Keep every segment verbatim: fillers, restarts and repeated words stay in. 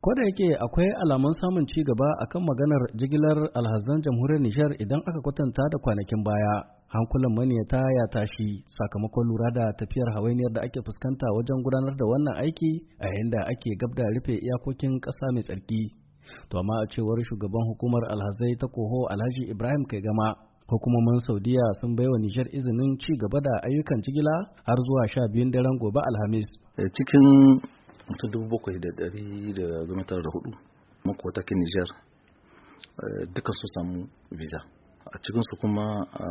Ko da yake akwai alamun samun ci gaba akan maganar jigilar alhazan jamhuriyar Nijar idan aka kwatanta da kwanakin baya, hankulan maniyata ya tashi sakamakon lura da tafiyar hawainiyar da ake fuskanta wajen gudanar da wannan aiki a yayin da ake gab da rufe iyakokin ƙasa mai tsarki. To amma a cewar shugaban hukumar alhazai ta Koho Alhaji Ibrahim Kaigama, hukumomin Saudiya sun baiwa Nijar izinin ci gaba da ayyukan jigila har zuwa sha biyun daren gobe Alhamis. Cikin mutum dubu bakwai da dari da goma tara da hudu makwatakin Nijar duka su samu visa. A cikinsu kuma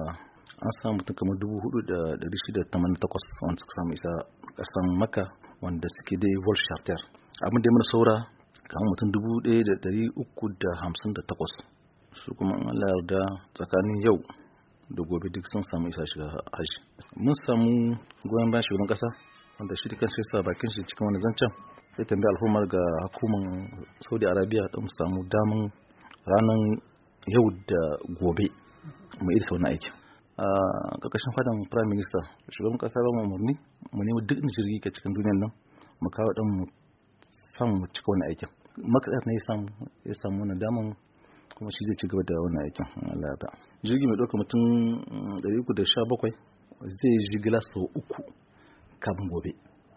an samu mutum kamar dubu hudu da dari shida tamanin takwas wanda suka samu isa kasan Makka wanda suke dai vol charter. Abin da ya mana saura kamar mutum dubu ɗaya da dari uku da hamsin da takwas su kuma an Allah yarda tsakanin yau da gobe duk sun samu isa shiga haji. Mun samu goyon bayan shugaban kasa wanda shi kan shi sa bakin shi cikin wani zancen sai tambayi al'ummar ga hukumar Saudi Arabia don samu daman ranar yau da gobe mu irsa wani aiki. A ƙarƙashin fadan Prime Minister shugaban kasa ba mu umarni mu nemi duk jirgi ke cikin duniyar nan mu kawo dan mu samu mu cika wani aikin. Makasar ne ya samu ya samu wani daman kuma shi zai ci gaba da wani aikin Allah ya ba. Jirgi mai ɗauka mutum ɗari uku da sha bakwai zai jigila sau uku kafin gobe,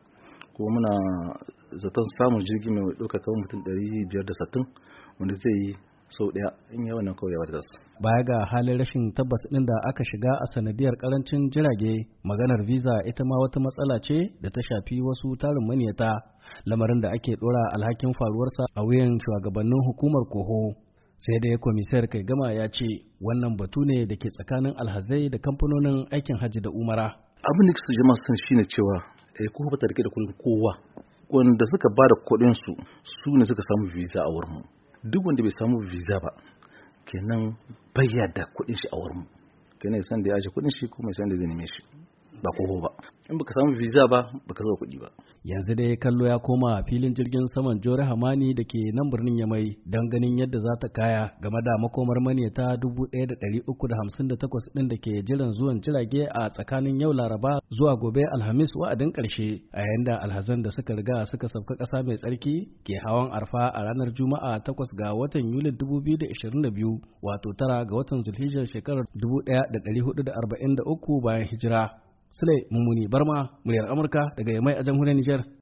kuma muna zaton samun jirgi mai ɗauka kamar mutum ɗari biyar da sittin wanda zai yi sau ɗaya in yi wannan kawai ya wata su. Baya ga halin rashin tabbas ɗin da aka shiga a sanadiyar karancin jirage, maganar visa ita ma wata matsala ce da ta shafi wasu tarin maniyata, lamarin da ake ɗora alhakin faruwarsa a wuyan shugabannin hukumar Koho. Sai dai komisar Kaigama ya ce wannan batu ne da ke tsakanin alhazai da kamfanonin aikin hajji da umara. Abin da su jama'a sun shine cewa eh ko ba ta rike da kuɗin kowa wanda suka ba da kuɗin su su ne suka samu visa a wurin mu. Duk wanda bai samu visa ba kenan bai da kuɗin shi a wurin mu, kenan san da ya aje kuɗin shi kuma san da zai neme shi ba koho ba. In baka samu visa ba baka zo kuɗi ba. Yanzu dai kallo ya koma filin jirgin saman Jore Hamani da ke nan birnin Yamai don ganin yadda za ta kaya game da makomar maniyata dubu ɗaya da ɗari uku da hamsin da takwas ɗin da ke jiran zuwan jirage a tsakanin yau Laraba zuwa gobe Alhamis wa'adin ƙarshe, a yayin da alhazan da suka riga suka sauka ƙasa mai tsarki ke hawan arfa a ranar Juma'a takwas ga watan Yulin dubu biyu da ashirin da biyu wato tara ga watan Zulhijjar shekarar dubu ɗaya da ɗari hudu da arba'in da uku bayan hijira. Sule Mummuni Barma, muryar Amurka daga Yamai a jamhuriyar Nijar.